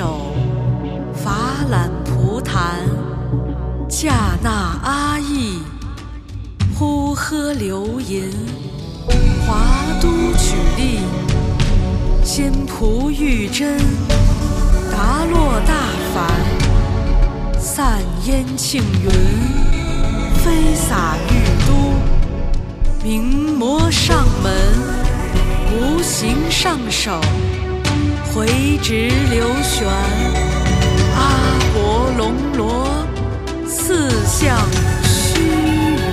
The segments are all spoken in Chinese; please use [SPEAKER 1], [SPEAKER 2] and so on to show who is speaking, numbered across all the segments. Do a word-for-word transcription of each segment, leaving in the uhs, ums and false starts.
[SPEAKER 1] 首，法览蒲檀，驾那阿意，呼喝流吟，华都曲丽，仙仆玉真，达洛大梵，散烟庆云，飞洒玉都，名模上门，无形上首，回直流旋，阿婆龙罗，四象虚云。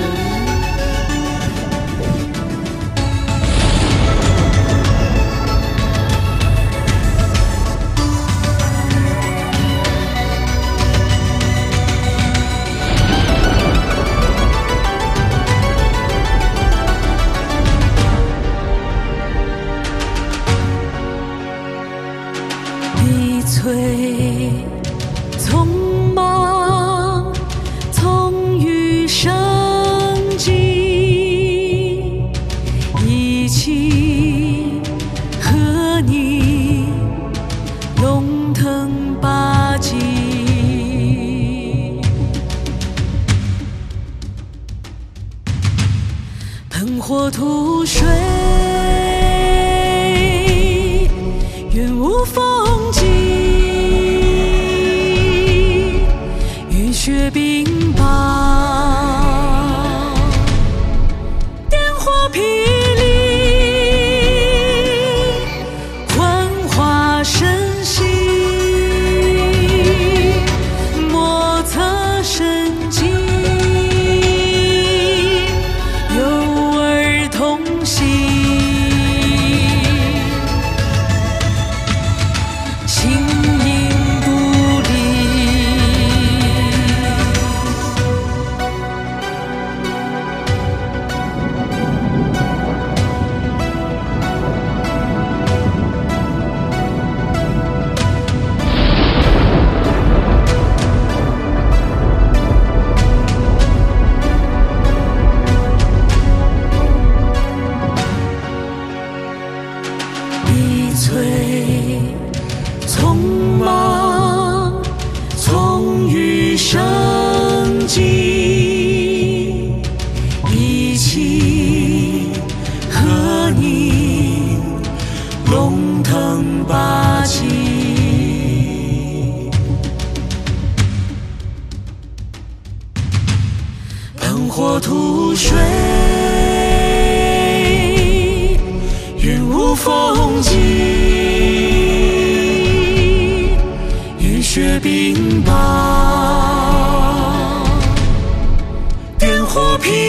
[SPEAKER 1] 一翠匆忙，从余生机，一气和你龙腾八极，喷火吐水，云雾风急，雨雪冰雹，电火霹雳，幻化神息，莫测神机，有儿童戏，形影不离。一翠匆忙，从余生机，一气和你龙腾八极，喷火吐水，云雾风急，雨雪冰雹，电火霹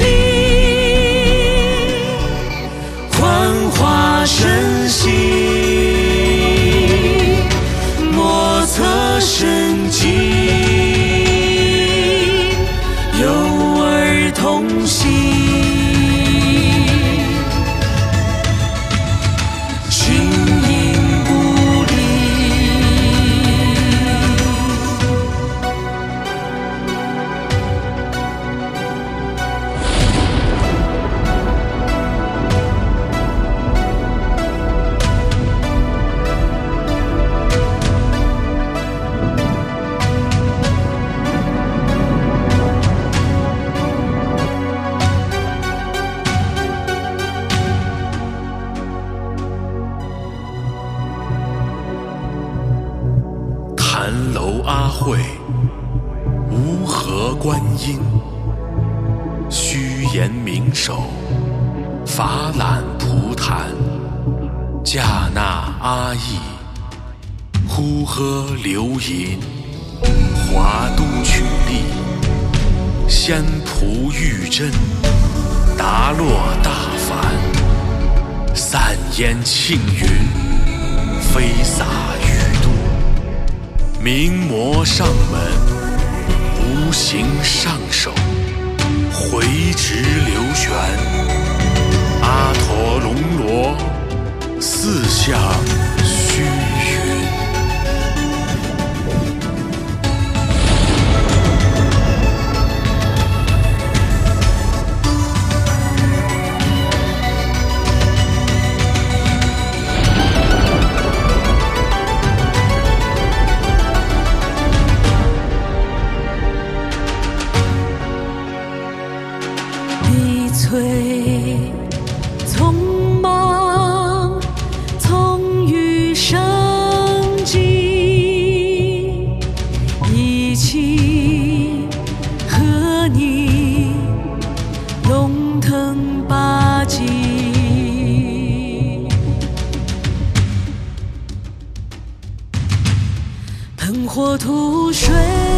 [SPEAKER 1] 雳，幻化神息，莫测神机，有儿童戏，形影不离。
[SPEAKER 2] 坛楼阿慧，无合观音，虚言明首，法览蒲檀，驾那阿意，呼喝流吟，华都曲丽，仙仆玉真，达洛大梵，散烟庆云，飞洒玉都，名模上门，无形上首，回直流旋，阿陀龙罗，四象虚云。
[SPEAKER 1] 喷火吐水，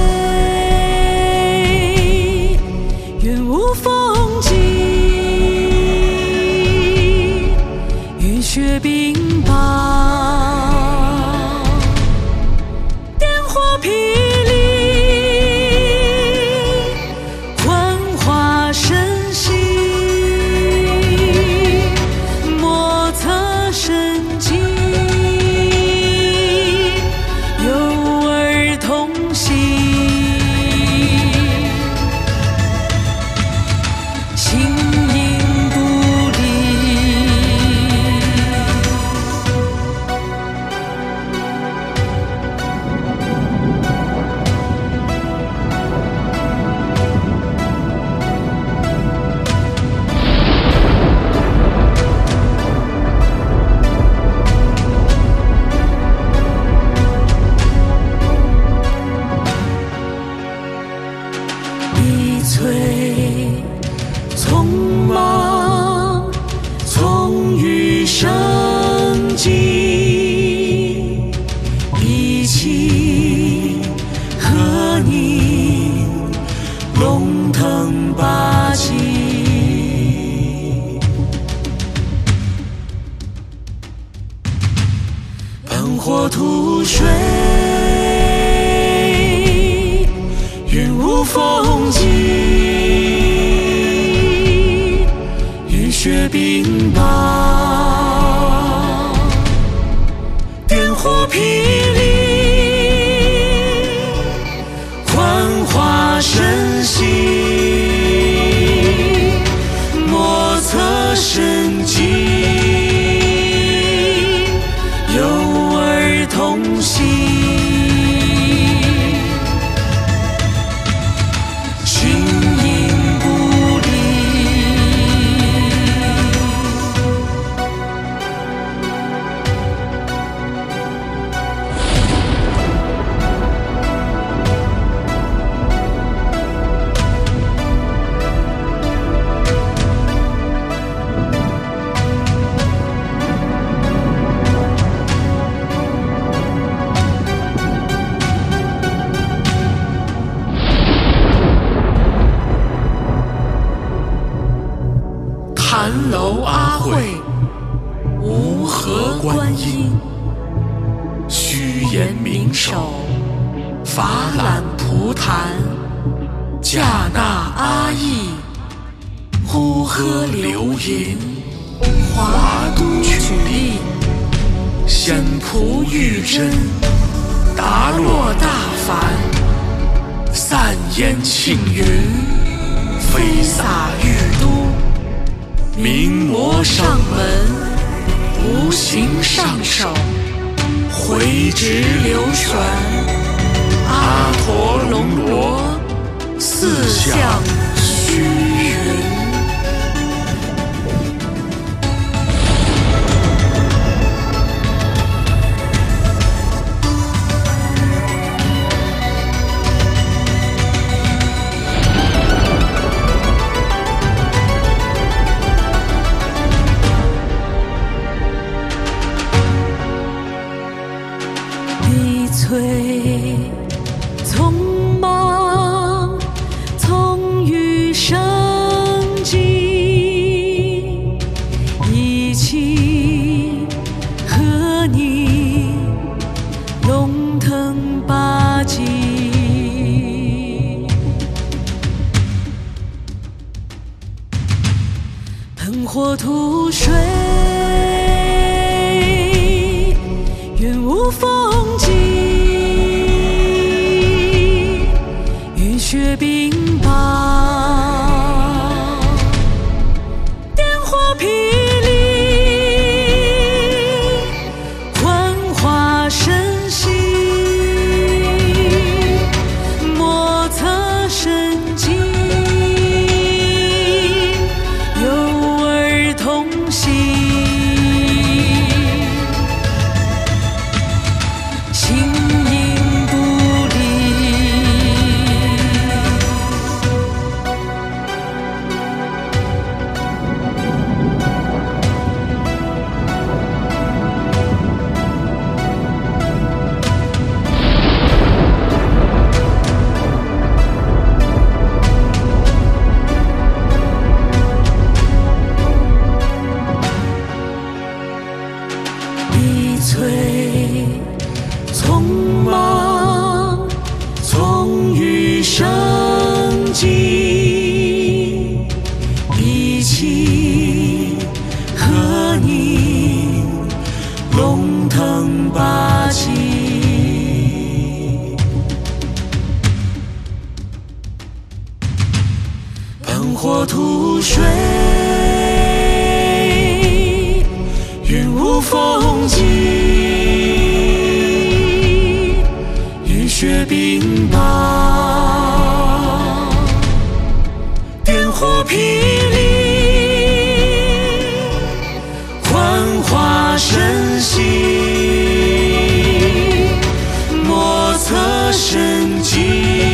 [SPEAKER 1] 云雾风急，雨雪冰雹，电火霹雳，幻化神息，莫测神机，有儿童心，形影不离。一翠匆忙，葱郁生机，一气和凝，龙腾八极。喷火吐水，云雾风急，雨雪冰雹，电火霹雳，幻化神息，莫测神机，有儿童心，形影不离。
[SPEAKER 2] 坛楼阿慧，无合观音，虚言明手，法览蒲檀，驾那阿逸，呼喝流吟，华都曲丽，仙仆玉真，达洛大梵，散烟庆云，飞洒玉都。明魔上门，无形上手，回直流旋，阿陀龙罗，四象虚云。一翠匆忙，葱郁生机，一气和凝，龙腾八极。喷火吐水，云雾风急，雨雪冰雹，电火霹雳，幻化神息，莫测神机，有儿童心。
[SPEAKER 1] 火土水，云雾风急，雨雪冰雹，电火霹雳，幻化神息，莫测神迹。